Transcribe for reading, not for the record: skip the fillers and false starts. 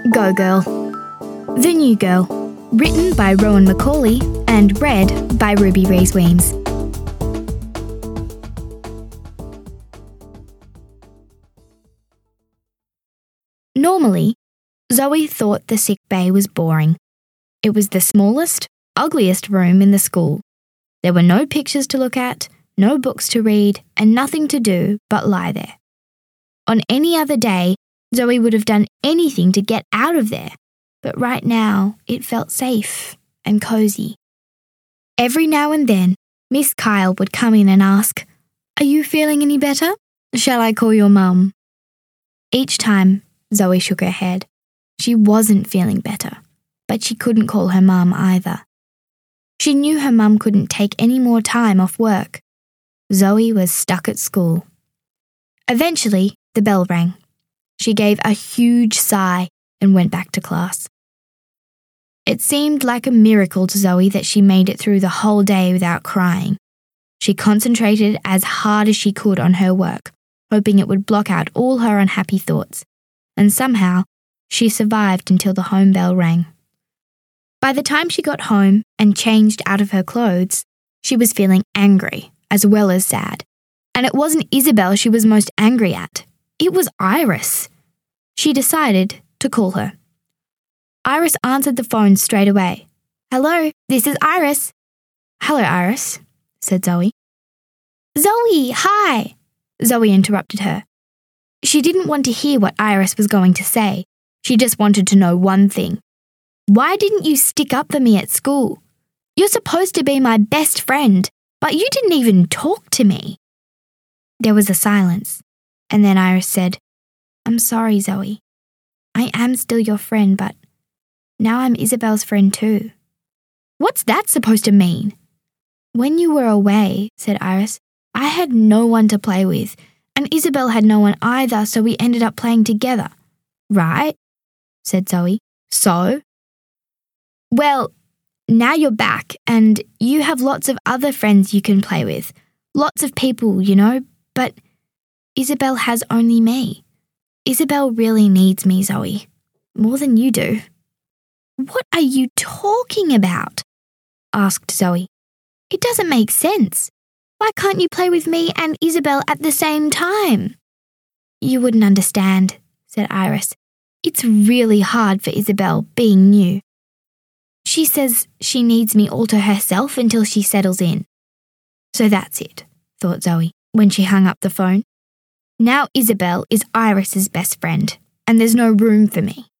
Go Girl. The New Girl. Written by Rowan Macaulay and read by Ruby Rees-Weems. Normally, Zoe thought the sick bay was boring. It was the smallest, ugliest room in the school. There were no pictures to look at, no books to read, and nothing to do but lie there. On any other day, Zoe would have done anything to get out of there, but right now it felt safe and cozy. Every now and then, Miss Kyle would come in and ask, "Are you feeling any better? Shall I call your mum?" Each time, Zoe shook her head. She wasn't feeling better, but she couldn't call her mum either. She knew her mum couldn't take any more time off work. Zoe was stuck at school. Eventually, the bell rang. She gave a huge sigh and went back to class. It seemed like a miracle to Zoe that she made it through the whole day without crying. She concentrated as hard as she could on her work, hoping it would block out all her unhappy thoughts, and somehow she survived until the home bell rang. By the time she got home and changed out of her clothes, she was feeling angry as well as sad. And it wasn't Isabel she was most angry at. It was Iris. She decided to call her. Iris answered the phone straight away. "Hello, this is Iris." "Hello, Iris," said Zoe. "Zoe, hi," Zoe interrupted her. She didn't want to hear what Iris was going to say. She just wanted to know one thing. "Why didn't you stick up for me at school? You're supposed to be my best friend, but you didn't even talk to me." There was a silence, and then Iris said, "I'm sorry, Zoe. I am still your friend, but now I'm Isabel's friend too." "What's that supposed to mean?" "When you were away," said Iris, "I had no one to play with, and Isabel had no one either, so we ended up playing together." "Right," said Zoe. "So?" "Well, now you're back, and you have lots of other friends you can play with. Lots of people, you know, but Isabel has only me. Isabel really needs me, Zoe. More than you do." "What are you talking about?" asked Zoe. "It doesn't make sense. Why can't you play with me and Isabel at the same time?" "You wouldn't understand," said Iris. "It's really hard for Isabel being new. She says she needs me all to herself until she settles in." So that's it, thought Zoe when she hung up the phone. Now Isabel is Iris's best friend, and there's no room for me.